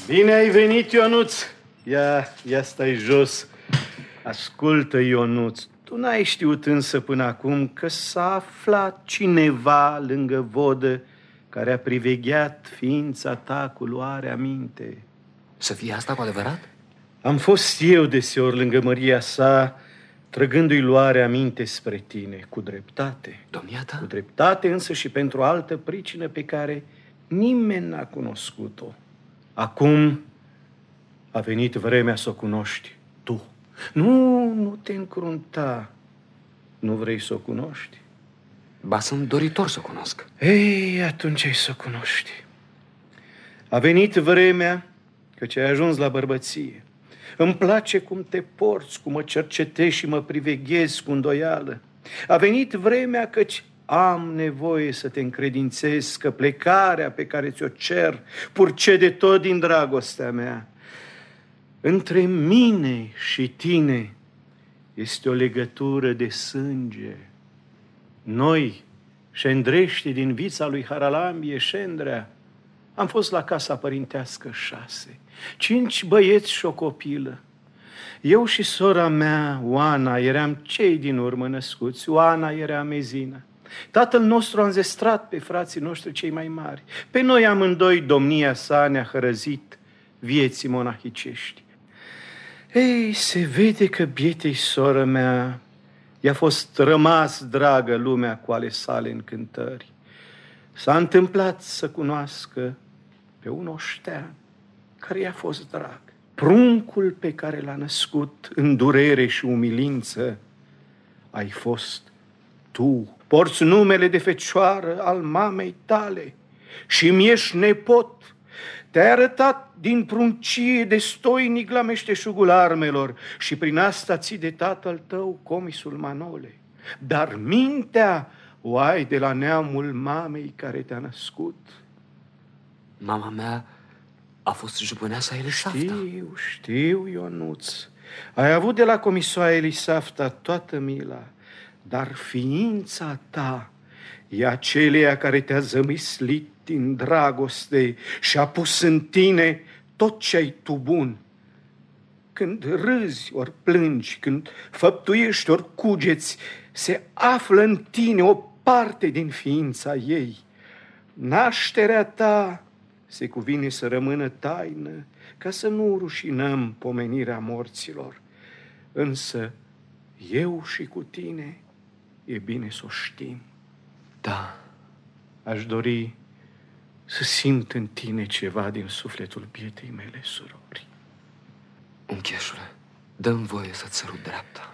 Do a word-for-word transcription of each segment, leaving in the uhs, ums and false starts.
Bine ai venit, Ionuț! Ia, ia stai jos. Ascultă, Ionuț, tu n-ai știut însă până acum că s-a aflat cineva lângă vodă care a privegheat ființa ta cu luare aminte. Să fie asta cu adevărat? Am fost eu deseori lângă măria sa, trăgându-i luare aminte spre tine, cu dreptate. Domnia ta? Cu dreptate însă și pentru altă pricină pe care nimeni n-a cunoscut-o. Acum a venit vremea să o cunoști tu. Nu, nu te încrunta. Nu vrei să o cunoști? Ba, sunt doritor să o cunosc. Ei, atunci ai să o cunoști. A venit vremea, căci ai ajuns la bărbăție. Îmi place cum te porți, cum mă cercetezi și mă priveghezi cu îndoială. A venit vremea, căci am nevoie să te încredințez că plecarea pe care ți-o cer purcede tot din dragostea mea. Între mine și tine este o legătură de sânge. Noi, șendrești din vița lui Haralambie, Șendrea, am fost la casa părintească șase, cinci băieți și o copilă. Eu și sora mea, Oana, eram cei din urmă născuți. Oana era Mezina. Tatăl nostru a înzestrat pe frații noștri cei mai mari. Pe noi amândoi domnia sa ne-a hărăzit vieții monahicești. Ei, se vede că bietei soră mea i-a fost rămas dragă lumea cu ale sale încântări. S-a întâmplat să cunoască pe un oștean care i-a fost drag. Pruncul pe care l-a născut în durere și umilință ai fost tu. Porți numele de fecioară al mamei tale și mi-ești nepot. Te-ai arătat din pruncie de stoinic la meșteșugul armelor și prin asta ții de tatăl tău, comisul Manole. Dar mintea o ai de la neamul mamei care te-a născut. Mama mea a fost jupâneasa Elisafta. Știu, știu, Ionuț. Ai avut de la comisoa Elisafta toată mila, dar ființa ta e aceleia care te-a zămislit din dragoste și a pus în tine tot ce ai tu bun. Când râzi ori plângi, când făptuiești ori cugeți, se află în tine o parte din ființa ei. Nașterea ta se cuvine să rămână taină, ca să nu rușinăm pomenirea morților. Însă eu și cu tine e bine să o știm. Da. Aș dori să simt în tine ceva din sufletul bietei mele surori. Uncheșule, dă-mi voie să-ți sărut dreapta.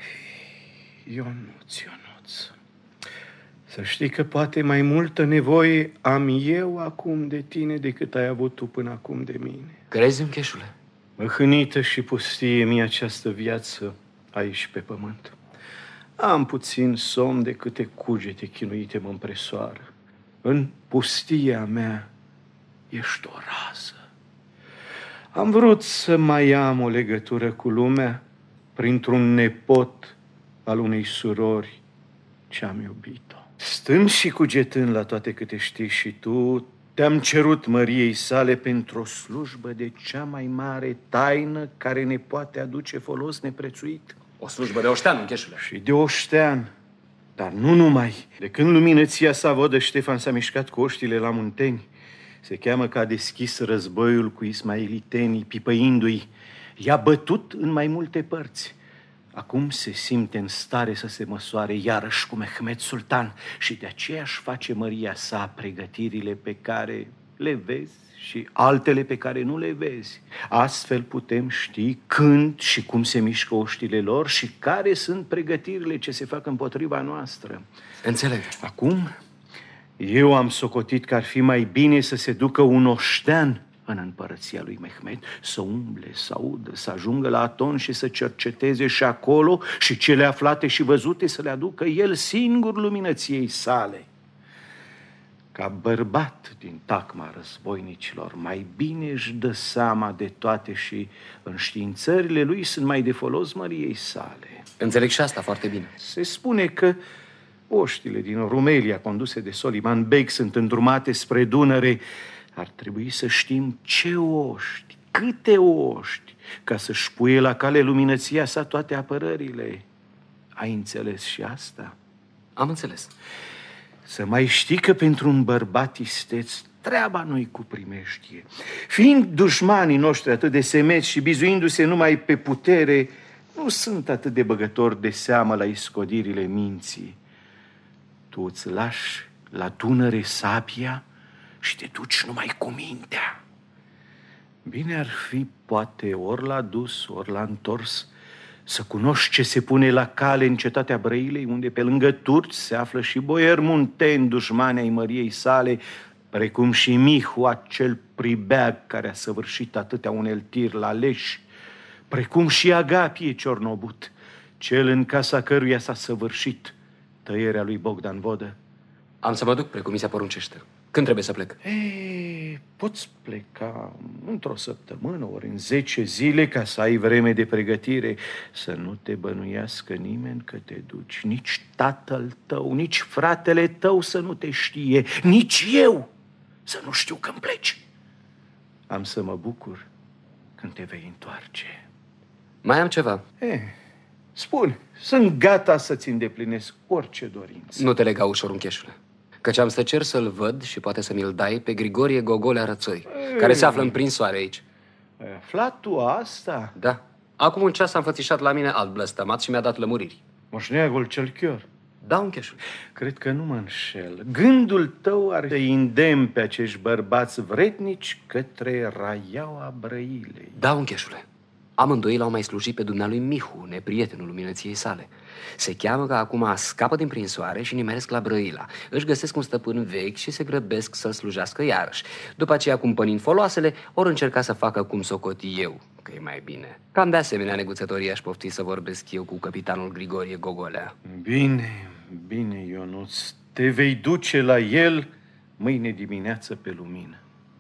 Ionuț, Ionuț, să știi că poate mai multă nevoie am eu acum de tine decât ai avut tu până acum de mine. Crezi, uncheșule? Măhânită și pustie mi această viață aici pe pământ. Am puțin somn de câte cugete chinuite mă împresoară. În pustia mea ești o rază. Am vrut să mai am o legătură cu lumea printr-un nepot al unei surori ce am iubit-o. Stând și cugetând la toate câte știi și tu, te-am cerut măriei sale pentru o slujbă de cea mai mare taină care ne poate aduce folos neprețuit. O slujbă de oștean, uncheșule. Și de oștean, dar nu numai. De când luminăția sa vodă Ștefan s-a mișcat cu oștile la Munteni, se cheamă că a deschis războiul cu ismailitenii, pipăindu-i. I-a bătut în mai multe părți. Acum se simte în stare să se măsoare iarăși cu Mehmed Sultan și de aceea își face măria sa pregătirile pe care le vezi și altele pe care nu le vezi. Astfel putem ști când și cum se mișcă oștile lor și care sunt pregătirile ce se fac împotriva noastră. Înțeleg. Acum, eu am socotit că ar fi mai bine să se ducă un oștean în împărăția lui Mehmed, să umble, să audă, să ajungă la Aton și să cerceteze și acolo și cele aflate și văzute să le aducă el singur luminăției sale. Ca bărbat din tacma războinicilor, mai bine își dă seama de toate și înștiințările lui sunt mai de folos măriei sale. Înțeleg și asta foarte bine. Se spune că oștile din Rumelia, conduse de Soliman Beg, sunt îndrumate spre Dunăre. Ar trebui să știm ce oști, câte oști ca să-și puie la cale luminăția sa toate apărările. Ai înțeles și asta? Am înțeles. Să mai știi că pentru un bărbat isteț treaba nu-i cu primejdie. Fiind dușmanii noștri atât de semeți și bizuindu-se numai pe putere, nu sunt atât de băgători de seamă la iscodirile minții. Tu îți lași la Dunăre sabia și te duci numai cu mintea. Bine ar fi, poate, ori l-a dus, ori l-a întors, să cunoști ce se pune la cale în cetatea Brăilei, unde pe lângă turci se află și boieri munteni, dușmani ai măriei sale, precum și Mihu, acel pribeag care a săvârșit atâtea uneltiri la leși, precum și Agapie Ciornobut, cel în casa căruia s-a săvârșit tăierea lui Bogdan Vodă. Am să mă duc precum mi se poruncește. Când trebuie să plec? Ei, poți pleca într-o săptămână, ori în zece zile, ca să ai vreme de pregătire. Să nu te bănuiască nimeni că te duci. Nici tatăl tău, nici fratele tău să nu te știe, nici eu să nu știu când pleci. Am să mă bucur când te vei întoarce. Mai am ceva. Eh, spune, sunt gata să-ți îndeplinesc orice dorință. Nu te lega ușor, uncheșule, căci am să cer să-l văd și poate să mi-l dai pe Grigorie Gogolea Rățoi, Ei. care se află în prinsoare aici. Ai aflat tu asta? Da. Acum un ceas a înfățișat la mine alt blăstămat și mi-a dat lămuriri. Moșneagul cel chior. Da, uncheșule. Cred că nu mă înșel. Gândul tău ar să îndemn pe acești bărbați vretnici către raiaua Brăilei. Da, uncheșule. Amândoi l-au mai slujit pe dumnealui Mihu, neprietenul luminăției sale. Se cheamă că acum scapă din prinsoare și nimeresc la Brăila. Își găsesc un stăpân vechi și se grăbesc să-l slujească iarăși. După aceea, cumpănind foloasele, ori încerca să facă cum socoti eu, că e mai bine. Cam de asemenea neguțătorii aș pofti să vorbesc eu cu capitanul Grigorie Gogolea. Bine, bine, Ionuț. Te vei duce la el mâine dimineață pe lumină.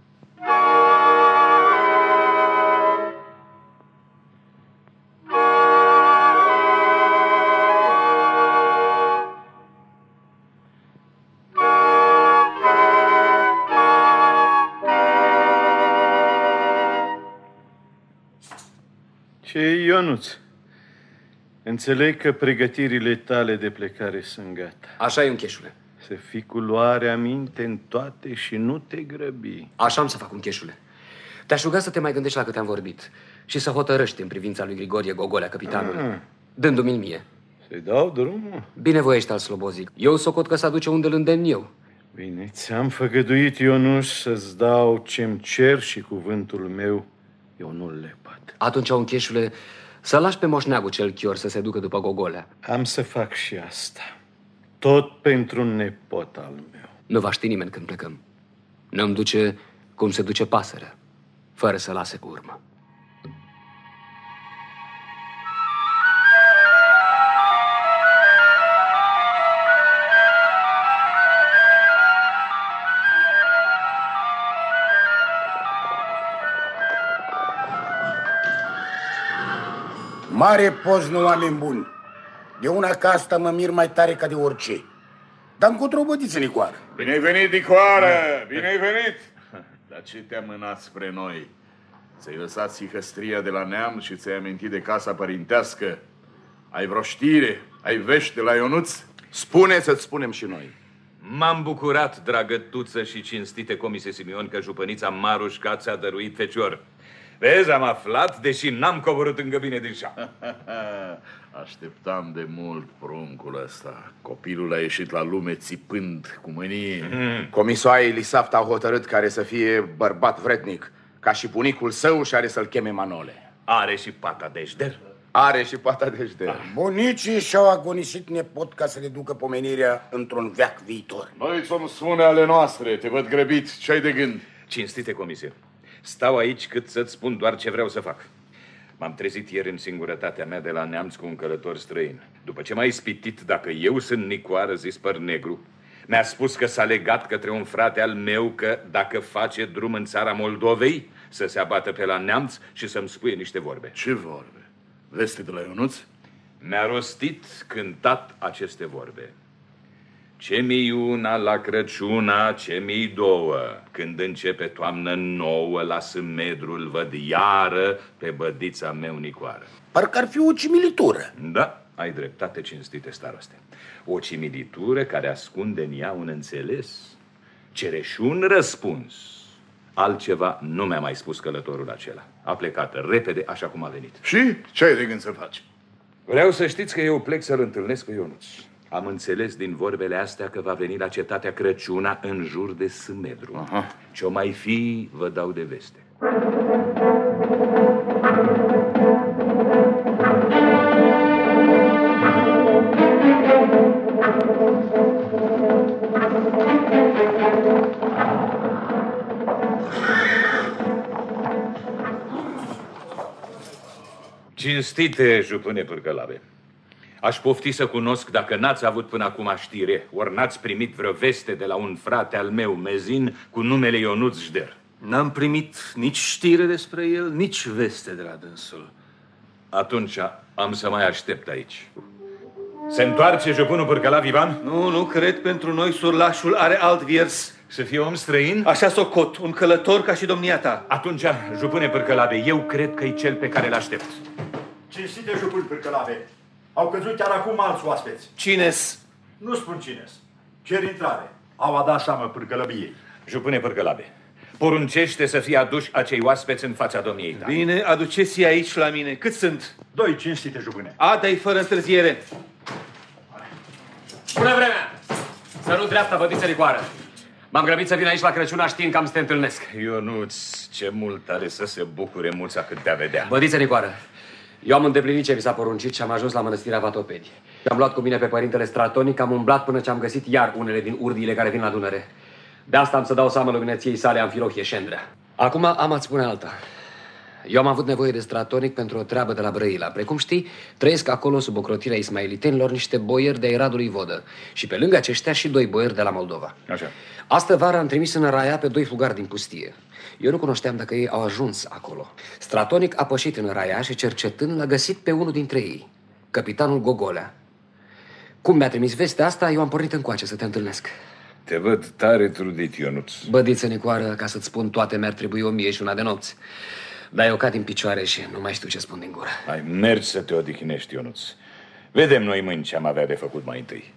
Ce, Ionuț? Înțeleg că pregătirile tale de plecare sunt gata. Așa e, uncheșule. Să fii cu luarea minte în toate și nu te grăbi. Așa am să fac, uncheșule. Te-aș ruga să te mai gândești la câte am vorbit și să hotărăști în privința lui Grigorie Gogolea, capitanului, dându-mi-l mie. Să-i dau drumul? Binevoiește al slobozic. Eu socot că s-aduce unde îl îndemn eu. Bine, ți-am făgăduit, Ionuș, să-ți dau ce-mi cer și cuvântul meu eu nu-l lepăd. Atunci, uncheșule, să lași pe moșneagul cel chior să se ducă după Gogolea. Am să fac și asta. Tot pentru un nepot al meu. Nu va ști nimeni când plecăm. Ne-am duce cum se duce pasărea, fără să lase cu urmă. Mare poznă, oameni buni. De una ca asta mă mir mai tare ca de orice. Dar încotro bătiță, Nicoară. Bine-ai venit, Nicoară! Bine-ai venit! Dar ce te-a mânat spre noi? Ți-ai lăsat sihăstria de la neam și ți-ai amintit de casa părintească? Ai vreo știre? Ai vești de la Ionuț? Spune să-ți spunem și noi. M-am bucurat, dragă Tuță și cinstite comise Simion, că jupănița Marușca ți-a dăruit fecior. Vezi, am aflat, deși n-am coborât încă bine din șa. Așteptam de mult pruncul ăsta. Copilul a ieșit la lume țipând cu mânie. Mm. Comisoaie Elisafta a hotărât care să fie bărbat vretnic, ca și bunicul său, și are să-l cheme Manole. Are și pata deșder? Are și pata deșder. Ah. Bunicii și-au agonisit nepot ca să le ducă pomenirea într-un veac viitor. Noi ți-om spune ale noastre, te văd grăbit, ce-ai de gând? Cinstite comisie, stau aici cât să-ți spun doar ce vreau să fac. M-am trezit ieri în singurătatea mea de la neamț cu un călător străin. După ce m-a ispitit dacă eu sunt Nicoară, zis păr negru, mi-a spus că s-a legat către un frate al meu că dacă face drum în țara Moldovei, să se abată pe la neamț și să-mi spuie niște vorbe. Ce vorbe? Veste de la Ionuț? Mi-a rostit cântat aceste vorbe. Ce mi una la Crăciuna, ce mi două. Când începe toamnă nouă, la Sâmedrul văd iară pe bădița meu Nicoară. Parcă ar fi o cimilitură. Da, ai dreptate, cinstite staroste. O cimilitură care ascunde în ea un înțeles, cere și un răspuns. Altceva nu mi-a mai spus călătorul acela. A plecat repede, așa cum a venit. Și ce ai de gând să faci? Vreau să știți că eu plec să-l întâlnesc pe Ionuț. Am înțeles din vorbele astea că va veni la cetatea Crăciuna în jur de Sâmedru. Aha. Ce-o mai fi, vă dau de veste. Cinstite jupâne Pârcălave, aș pofti să cunosc dacă n-ați avut până acum știre, ori n-ați primit vreo veste de la un frate al meu, Mezin, cu numele Ionuț Jder. N-am primit nici știre despre el, nici veste de la dânsul. Atunci am să mai aștept aici. Se întoarce jupânul Pârcălav Ivan? Nu, nu cred, pentru noi surlașul are alt viers. Să fie om străin? Așa socot, un călător ca și domnia ta. Atunci, jupâne Pârcălave, eu cred că e cel pe care l-aștept. Cinstite jupâni Pârcălave, au căzut chiar acum alți oaspeți. Cine-s? Nu spun cine-s. Cer intrare. Au adat seamă Pârcălăbiei. Jupâne Pârcălave, poruncește să fie aduși acei oaspeți în fața domniei tale. Bine, aduceți-i aici la mine. Cât sunt? Doi cinstite jupâne. Ada-i fără întârziere. Bună vremea! Să nu dreapta, bădiță Nicoară. M-am grăbit să vin aici la Crăciun, știind că am să te întâlnesc. Ionuț, ce mult are să se bucure muța când te-a vedea. Bădiță Nicoară, eu am îndeplinit ce mi s-a poruncit și am ajuns la mănăstirea Vatopedi. Am luat cu mine pe părintele Stratonic, am umblat până ce am găsit iar unele din urdiile care vin la Dunăre. De asta am să dau seama luminăției sale Amfilohie Șendrea. Acum am a-ți spune alta. Eu am avut nevoie de Stratonic pentru o treabă de la Brăila. Precum știi, trăiesc acolo sub ocrotirea ismailitenilor niște boieri de Iradului Vodă. Și pe lângă aceștia și doi boieri de la Moldova. Așa. Astă vară am trimis în Raia pe doi fugari din pustie. Eu nu cunoșteam dacă ei au ajuns acolo. Stratonic a pășit în Raia și cercetând l-a găsit pe unul dintre ei, capitanul Gogolea. Cum mi-a trimis vestea asta, eu am pornit încoace să te întâlnesc. Te văd tare trudit, Ionuț. Bădiță Nicoară, ca să-ți spun toate, mi-ar trebui o mie și una de nopți. Dar eu cad din picioare și nu mai știu ce spun din gură. Hai, mergi să te odihnești, Ionuț. Vedem noi mâini ce am avea de făcut mai întâi.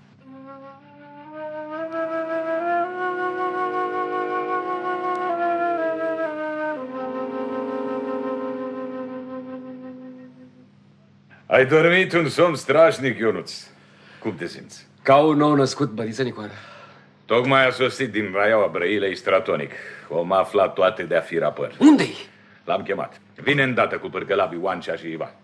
Ai dormit un somn strașnic, Ionuț. Cum te simți? Ca un nou născut, bădiță Nicoară. Tocmai a sosit din Raiaua Brăilei Stratonic. Om a aflat toate de-a fi rapăr. Unde-i? L-am chemat. Vine îndată cu Pârcălabii Oancea și Ivan.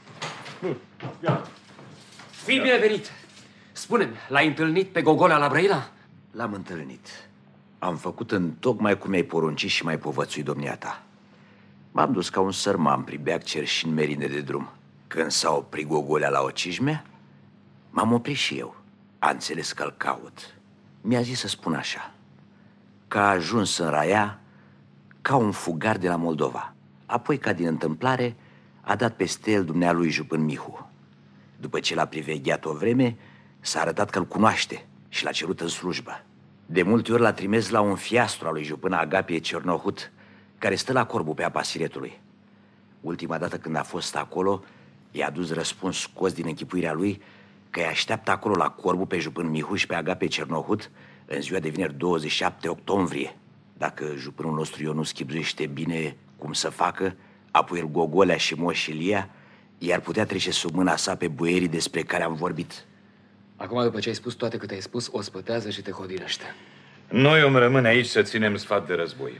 Fii binevenit. Spune-mi, l-ai întâlnit pe Gogolea la Brăila? L-am întâlnit. Am făcut întocmai cum mi-ai poruncit și mai povățuit domniata. M-am dus ca un sărman pribeac cerșind merine de drum. Când s-a oprit Gogolea la o cijme, m-am oprit și eu. A înțeles că-l caut. Mi-a zis să spun așa, că a ajuns în Raia ca un fugar de la Moldova. Apoi, ca din întâmplare, a dat peste el dumnealui jupân Mihu. După ce l-a privegheat o vreme, s-a arătat că-l cunoaște și l-a cerut în slujbă. De multe ori l-a trimis la un fiastru al lui jupâna Agapie Cernohut, care stă la Corbu pe apa Siretului. Ultima dată când a fost acolo, i-a dus răspuns scos din închipuirea lui că îi așteaptă acolo la Corbu pe jupân Mihu și pe Agapie Cernohut în ziua de vineri douăzeci și șapte octombrie. Dacă jupânul nostru Ionuț chibzuiește bine cum să facă, apoi el Gogolea și Moș Ilia i-ar putea trece sub mâna sa pe boierii despre care am vorbit. Acum, după ce ai spus toate câte ai spus, o spătează și te hodinește. Noi om rămâne aici să ținem sfat de război.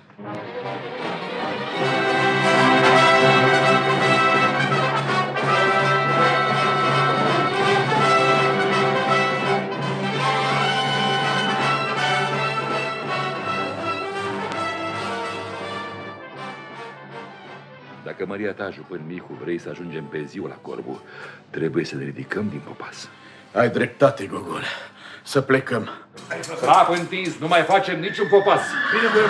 Dacă măria ta, jupân Mihu, vrei să ajungem pe ziua la Corbu, trebuie să ne ridicăm din popas. Ai dreptate, Gogol. Să plecăm. Trap întins, nu mai facem niciun popas. Bine, bine.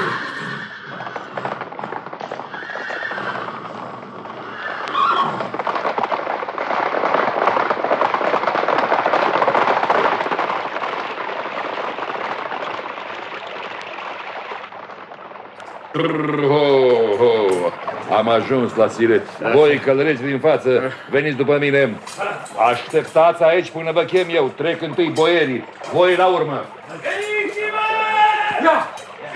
Ho, ho. Am ajuns la Siret. Voi, călăreți din față, veniți după mine. Așteptați aici până vă chem eu. Trec întâi boierii. Voi la urmă. Feriți-vă! Ia!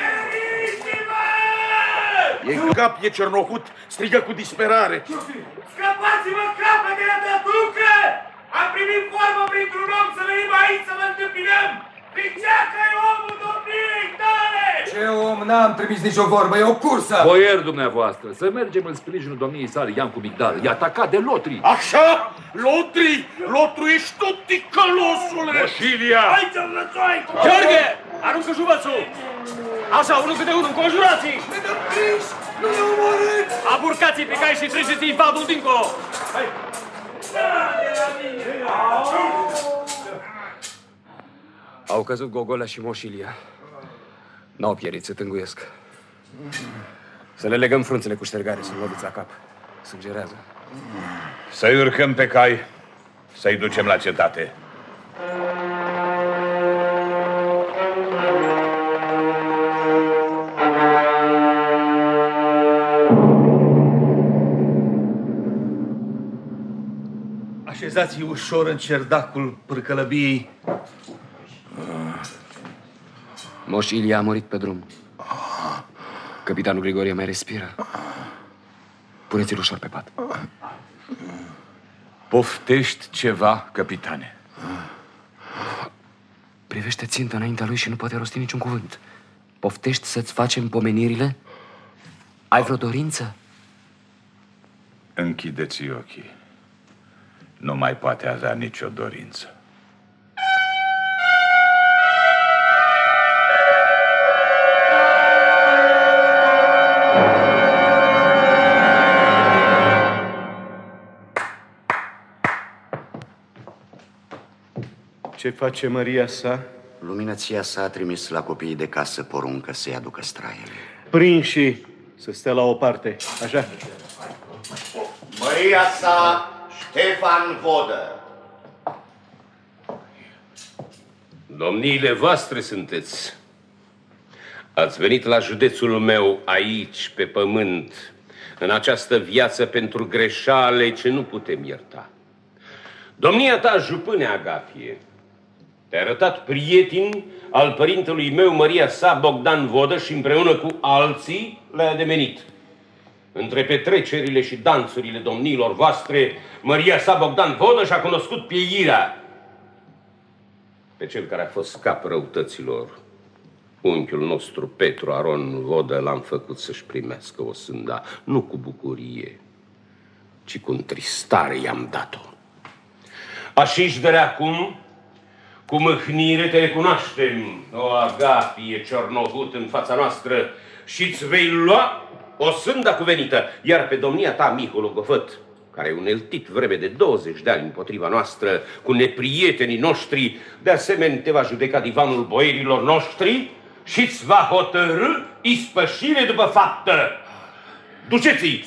Feriți-vă! E cap, e cernohut, strigă cu disperare. Scăpați-vă capetele de tucă! Am primit formă printr-un om să venim aici să vă întâmpinăm! Viceacă e omul domniei tale! Ce om? N-am trimis nicio vorbă, e o cursă! Boieri dumneavoastră, să mergem în sprijinul domniei sale, Ian cu Migdal. E atacat de lotri. Așa? Lotri? Lotru ești tot ticălosule! Moșilia! Hai să-l lăsoi! Gheorghe! Aruncă juvățul! Așa, unul câte unul, înconjurați-i! Ne dăm prins! Nu ne omorâți! Aburcați-i pe cai și treceți-i vadul dincolo! Hai! Au căzut Gogolea și Moșilia. N-au pierit, se tânguiesc. Să le legăm frunțele cu ștergare, să-l loviți la cap. Sugerează. Să-i urcăm pe cai, să-i ducem la cetate. Așezați-i ușor în cerdacul pârcălăbiei. Moșilia a murit pe drum. Capitanul Grigorie mai respiră. Puneți-l ușor pe pat. Poftești ceva, capitane? Privește țintă înaintea lui și nu poate rosti niciun cuvânt. Poftești să-ți facem pomenirile? Ai vreo dorință? Închideți ochii. Nu mai poate avea nicio dorință. Ce face Maria sa? Luminăția sa a trimis la copiii de casă poruncă să-i aducă straiele. Prinși să stea la o parte, așa? Maria sa, Ștefan Vodă. Domniile voastre sunteți. Ați venit la județul meu aici, pe pământ, în această viață pentru greșale ce nu putem ierta. Domnia ta, jupâne Agafie, te-a arătat prieten al părintelui meu, Maria sa, Bogdan Vodă, și împreună cu alții le-a ademenit. Între petrecerile și dansurile domniilor voastre, Maria sa, Bogdan Vodă, și-a cunoscut pieirea. Pe cel care a fost cap răutăților, unchiul nostru Petru Aron Vodă, l-am făcut să-și primească o sânda, nu cu bucurie, ci cu întristare i-am dat-o. Așa-și de acum, cu mâhnire te recunoaștem, o Agafie ciornohut în fața noastră, și-ți vei lua o sânda cuvenită, iar pe domnia ta, Mihu Logofăt, care e uneltit vreme de douăzeci de ani împotriva noastră, cu neprietenii noștri, de asemenea te va judeca divanul boierilor noștri și-ți va hotărâ ispășire după faptă. Duceți-i!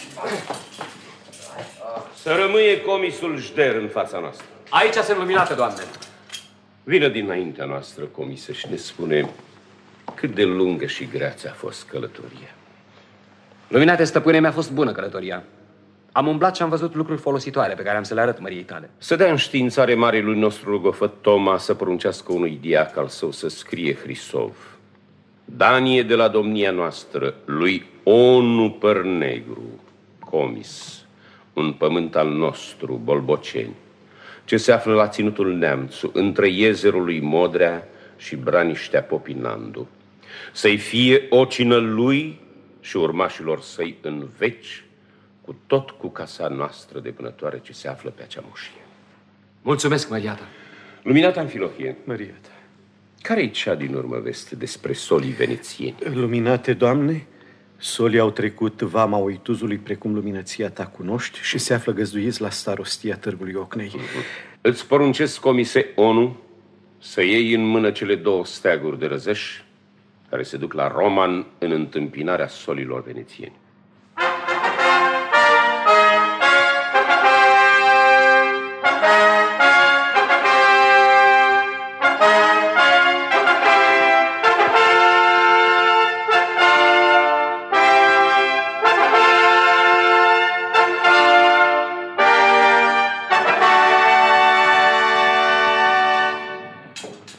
Să rămâie comisul Jder în fața noastră. Aici sunt luminate, doamne. Vină dinaintea noastră, comisă, și ne spune cât de lungă și grea ți-a fost călătoria. Luminate, stăpâne, mi-a fost bună călătoria. Am umblat și am văzut lucruri folositoare pe care am să le arăt măriei tale. Să dea înștiințare marelui nostru Logofăt Toma să poruncească unui diac al său să scrie Hrisov. Danie de la domnia noastră, lui Onu Părnegru, comis, un pământ al nostru, Bolboceni, ce se află la ținutul Neamțu, între iezerul lui Modrea și Braniștea Popinandu, să-i fie ocină lui și urmașilor săi în veci, cu tot cu casa noastră de vânătoare ce se află pe acea moșie. Mulțumesc, Măriata. Luminata Amfilohie. Măriata. Care-i cea din urmă veste despre solii venețieni? Luminate, Doamne, solii au trecut vama Oituzului precum luminăția ta cunoști și se află găzduiți la starostia Târgului Ocnei. Uh-huh. Îți poruncesc, comise Onu, să iei în mână cele două steaguri de răzăși care se duc la Roman în întâmpinarea solilor venețieni.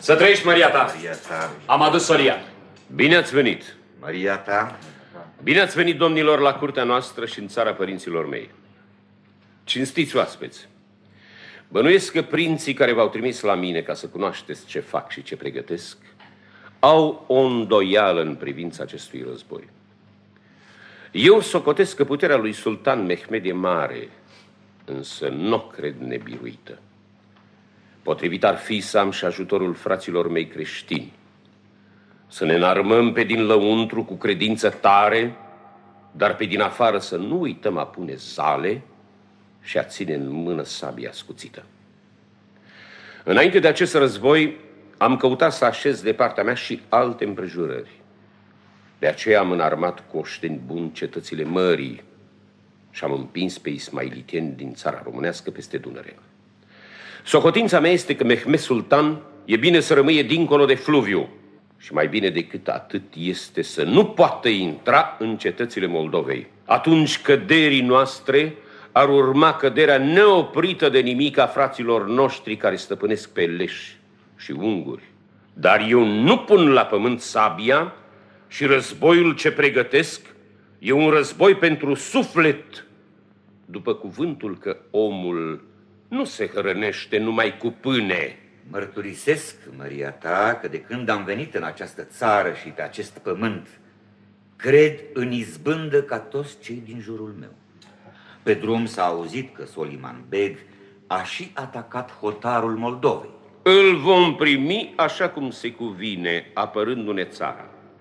Să trăiești, Maria ta. Maria ta. Am adus solia. Bine ați venit. Maria ta. Bine ați venit, domnilor, la curtea noastră și în țara părinților mei. Cinstiți oaspeți. Bănuiesc că prinții care v-au trimis la mine ca să cunoașteți ce fac și ce pregătesc au o îndoială în privința acestui război. Eu socotesc că puterea lui Sultan Mehmed e mare, însă nu cred nebiruită. Potrivit ar fi să am și ajutorul fraților mei creștini. Să ne înarmăm pe din lăuntru cu credință tare, dar pe din afară să nu uităm a pune zale și a ține în mână sabia scuțită. Înainte de acest război, am căutat să așez de partea mea și alte împrejurări. De aceea am înarmat cu oșteni buni cetățile mării și am împins pe ismailitieni din țara românească peste Dunăre. Socotința mea este că Mehmed Sultan e bine să rămâie dincolo de fluviu și mai bine decât atât este să nu poată intra în cetățile Moldovei. Atunci căderii noastre ar urma căderea neoprită de nimic a fraților noștri care stăpânesc pe leși și unguri. Dar eu nu pun la pământ sabia și războiul ce pregătesc e un război pentru suflet, după cuvântul că omul nu se hrănește numai cu pâine. Mărturisesc, Maria ta, că de când am venit în această țară și pe acest pământ, cred în izbândă ca toți cei din jurul meu. Pe drum s-a auzit că Soliman Beg a și atacat hotarul Moldovei. Îl vom primi așa cum se cuvine, apărându-ne țara.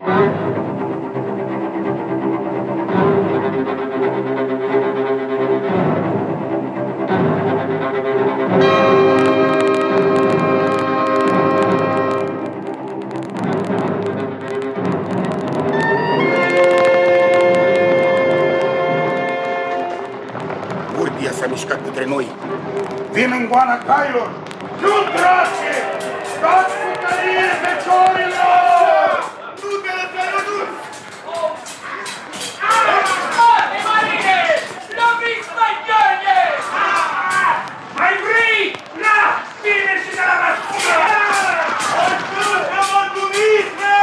Urdia s-a mișcat către noi. Vin în goana cailor! Nu, drace! Dați cu tărie feciorilor! Nu te lăsa rădus! Spate, marine! Loviți, magioane! Mai vrei? Na! Vine și de la răspună! Ajută, mântumiți-mă!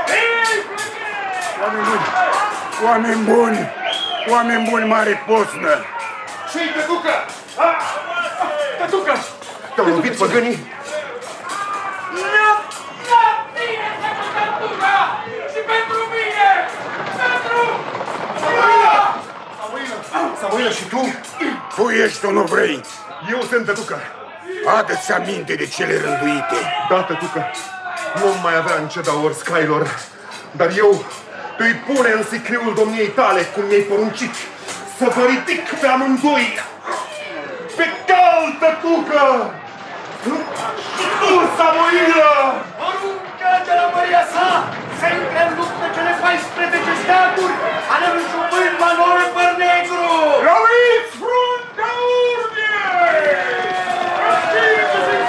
Oameni buni! Oameni buni! Oameni buni, mare posnă! Și-i tătucă! Tătucă! Te-au lovit păgânii? Nu! Nu! Bine să cu tătucă! Și pentru mine! Pentru... Samuilă! Samuilă, și tu? Tu ești un vrei! Eu sunt tătucă! Adă-ți aminte de cele rânduite! Da, tătucă! Nu mai avea în ce da orăscailor, dar eu îi pune în sicriul domniei tale, cum mi-ai poruncit, să vă ridic pe amândoi! Pe cal, tătucă! Și tu, Samuilă! Poruncă de la măria sa să intre în luptă cele paisprezece steaguri ale lui Jumânt Manole Părnegru! Loviți fruntea urmie! Răstiți-i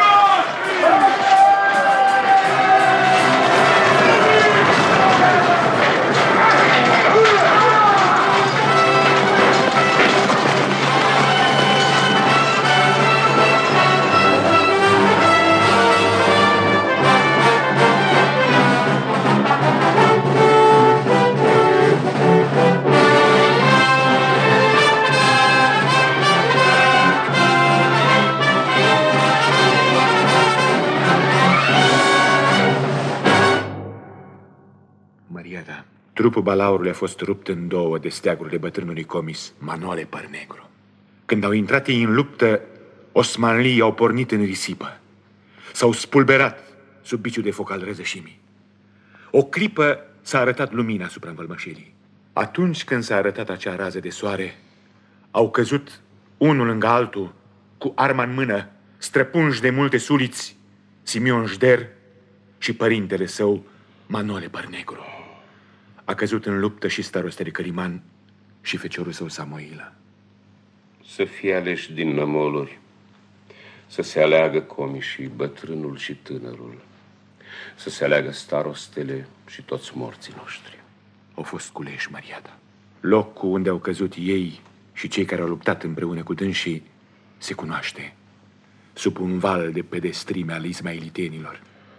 Trupul balaurului a fost rupt în două de steagurile bătrânului comis, Manole Părnegru. Când au intrat ei în luptă, osmanlii au pornit în risipă. S-au spulberat sub biciul de foc al răzășimii. O clipă s-a arătat lumina asupra învălmășirii. Atunci când s-a arătat acea rază de soare, au căzut unul lângă altul, cu arma în mână, străpunși de multe suliți, Simion Jder și părintele său, Manole Părnegru. A căzut în luptă și starostele Căriman și feciorul său Samoila. Să fie aleși din nămoluri, să se aleagă comișii, bătrânul și tânărul, să se aleagă starostele și toți morții noștri. Au fost culeși, Mariata. Locul unde au căzut ei și cei care au luptat împreună cu dânsii se cunoaște, sub un val de pedestrime al ismailitenilor.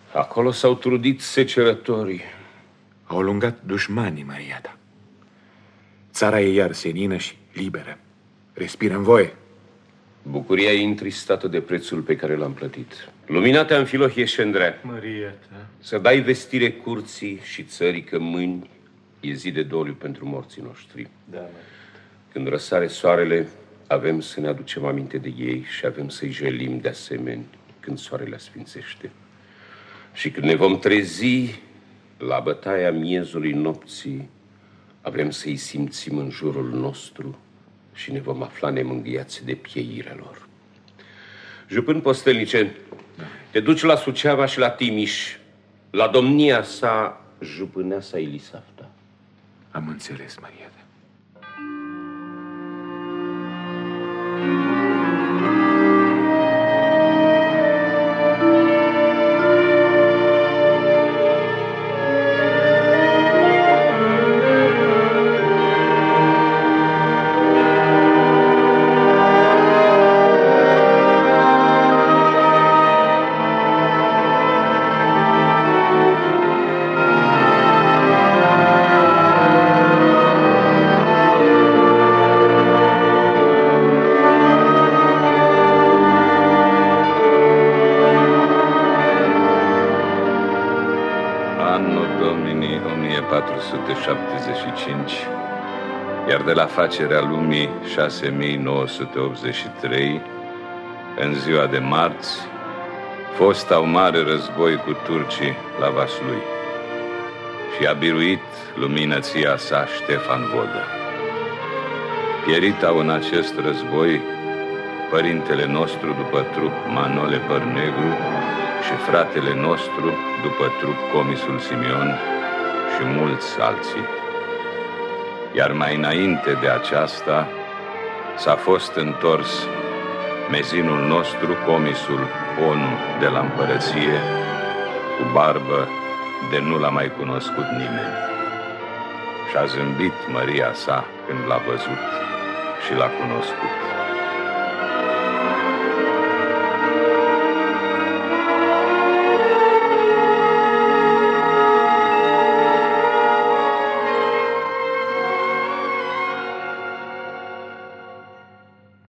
Acolo s-au trudit secerătorii. Au lungat dușmanii, Maria ta. Țara e iar senină și liberă. Respiră în voie. Bucuria e întristată de prețul pe care l-am plătit. Luminata Amfilohie Șendrea, Maria ta. să dai vestire curții și țării că mâini e zi de doliu pentru morții noștri. Da, Când răsare soarele, avem să ne aducem aminte de ei și avem să-i jelim de asemenea când soarele asfințește. Și când ne vom trezi la bătaia miezului nopții, avem să-i simțim în jurul nostru și ne vom afla nemângâiați de pieirea lor. Jupân postelnice, te duci la Suceava și la Timiș, la domnia sa, jupâneasa Elisafta. Am înțeles, Maria ta. Iar de la facerea lumii șase mii nouă sute optzeci și trei, în ziua de marți, fosta un mare război cu turcii la Vaslui și a biruit luminăția sa Ștefan Vodă. Pieritau în acest război părintele nostru după trup Manole Părnegru și fratele nostru după trup Comisul Simion și mulți alții. Iar mai înainte de aceasta s-a fost întors mezinul nostru, comisul Onu de la împărăție, cu barbă de nu l-a mai cunoscut nimeni. Și a zâmbit Maria sa când l-a văzut și l-a cunoscut.